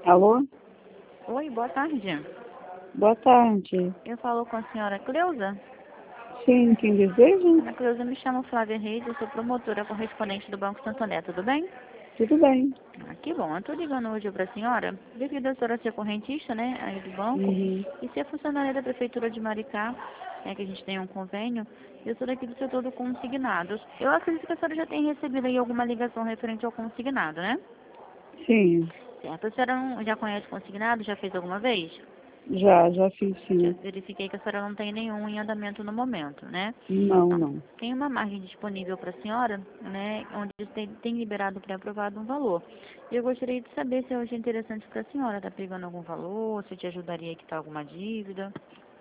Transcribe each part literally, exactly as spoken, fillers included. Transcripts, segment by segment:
Alô? Oi, boa tarde. Boa tarde. Eu falo com a senhora Cleusa. Sim, quem deseja? Ana Cleusa, me chamo Flávia Reis, eu sou promotora correspondente do Banco Santander, tudo bem? Tudo bem. Ah, que bom. Eu estou ligando hoje para a senhora, devido a senhora ser correntista, né, aí do banco, Uhum. e ser funcionária da Prefeitura de Maricá, né, que a gente tem um convênio, e eu sou daqui do setor do consignado. Eu acredito que a senhora já tenha recebido aí alguma ligação referente ao consignado, né? Sim, Certo. A senhora não, já conhece o consignado? Já fez alguma vez? já, já fiz Já sim. verifiquei que a senhora não tem nenhum em andamento no momento, né? Não, Então, não. tem uma margem disponível para a senhora, né, onde tem, tem liberado pré-aprovado um valor. E eu gostaria de saber se hoje é interessante para a senhora, está pegando algum valor, se te ajudaria a quitar alguma dívida.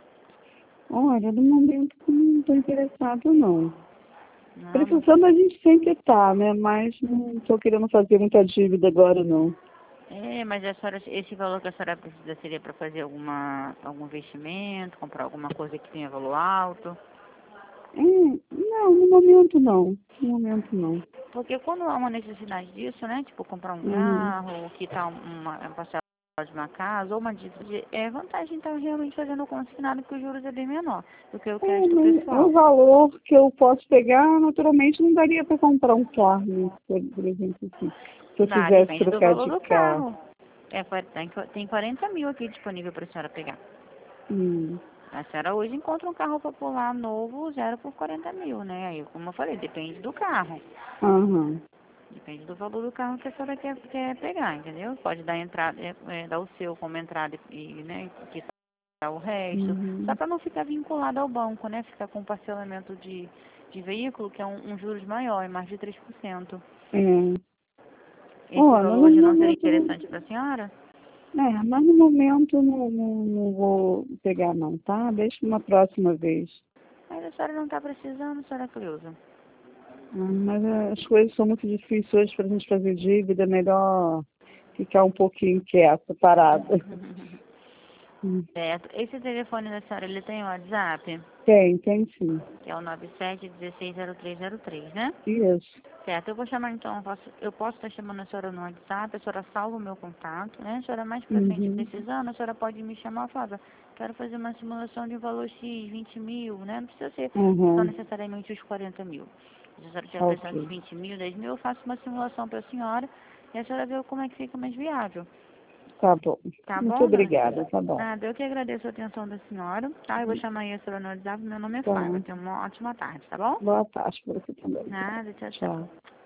Olha, no momento não estou interessado, não. Não, não. Precisando a gente sempre tá, né? Mas não estou querendo fazer muita dívida agora, não. É, mas a senhora, esse valor que a senhora precisa seria para fazer alguma, algum investimento, comprar alguma coisa que tenha valor alto? Hum, não, no momento não. No momento não. Porque quando há uma necessidade disso, né? Tipo, comprar um Uhum. carro, quitar uma, uma parcela de uma casa, ou uma dívida, é vantagem estar realmente fazendo o consignado, porque os juros é bem menor do que o É, crédito mas é o pessoal. valor que eu posso pegar, naturalmente não daria para comprar um carro, por, por exemplo, assim. Se eu Dá, quisesse depende do trocar valor de do carro. carro. É, qua- tem tem quarenta mil aqui disponível para a senhora pegar. Hum. A senhora hoje encontra um carro popular novo, zero por quarenta mil, né? Aí, como eu falei, depende do carro. Aham. Depende do valor do carro que a senhora quer, quer pegar, entendeu? Pode dar entrada, é, é, dar o seu como entrada e, né, quitar o resto. Só Uhum. para não ficar vinculado ao banco, né? Ficar com parcelamento de, de veículo, que é um, um juros maior, é mais de três por cento. É. Esse Olha, valor no hoje não seria momento, interessante para a senhora? é, mas no momento não, não, não vou pegar não, tá? Deixa uma próxima vez. Mas a senhora não está precisando, senhora Cleusa. Ah, mas eh, as coisas são muito difíceis hoje para a gente fazer dívida, é melhor ficar um pouquinho quieta, parada. Hum. Certo. Esse telefone da senhora, ele tem o WhatsApp? Tem, tem sim. Que é o nove sete um seis zero três zero três, né? Isso. Certo, eu vou chamar então, eu posso, eu posso estar chamando a senhora no WhatsApp, a senhora salva o meu contato, né? A senhora mais pra frente Uhum. precisando, a senhora pode me chamar e falar, quero fazer uma simulação de valor X, vinte mil, né? Não precisa ser só Uhum. necessariamente os quarenta mil. Se a senhora estiver precisando de Ok. vinte mil, dez mil, eu faço uma simulação para a senhora e a senhora vê como é que fica mais viável. Tá bom. Tá Muito bom, dona? obrigada, tá bom. Nada, eu que agradeço a atenção da senhora, tá? Eu vou chamar aí a senhora no WhatsApp, meu nome é Tá. Flávia, tenha uma ótima tarde, tá bom? Boa tarde para você também. Nada, tchau, tchau. Tchau.